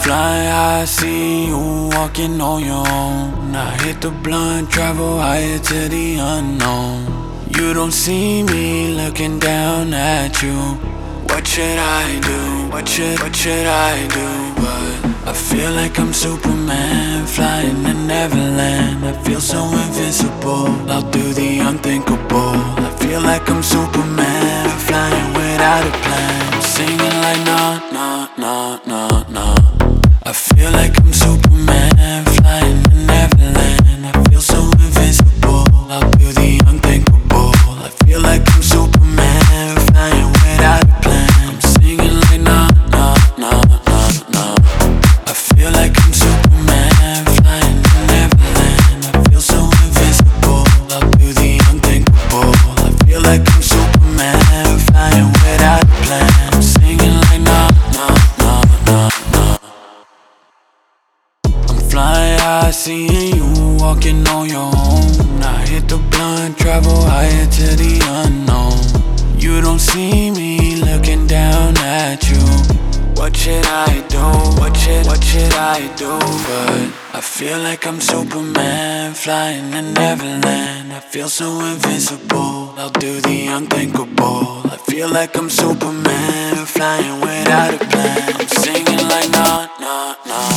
Fly high, see you walking on your own. I hit the blunt, travel higher to the unknown. You don't see me looking down at you. What should I do? What should I do? But I feel like I'm Superman, flying to Neverland. I feel so invincible, I'll do the unthinkable. I feel like I'm Superman, flying without a plan. I'm singing like nah, nah, nah, nah, nah. I feel like I'm Superman, flying to Neverland. I feel so invincible, I'll do the unthinkable. I feel like I'm Superman, flying without a plan. I'm singing like nah, nah, nah, nah, nah. I feel like I'm Superman, flying to Neverland. I feel so invincible, I'll do the unthinkable. I feel like I'm Superman, flying without a plan. I'm singing like nah, nah, nah, nah, nah. I'm flying high, seeing you walking on your own. I hit the blunt, travel higher to the unknown. You don't see me looking down at you. What should I do? What should I do? But I feel like I'm Superman, flying to Neverland. I feel so invincible, I'll do the unthinkable. I feel like I'm Superman, flying without a plan. I'm singing like nah, nah, nah.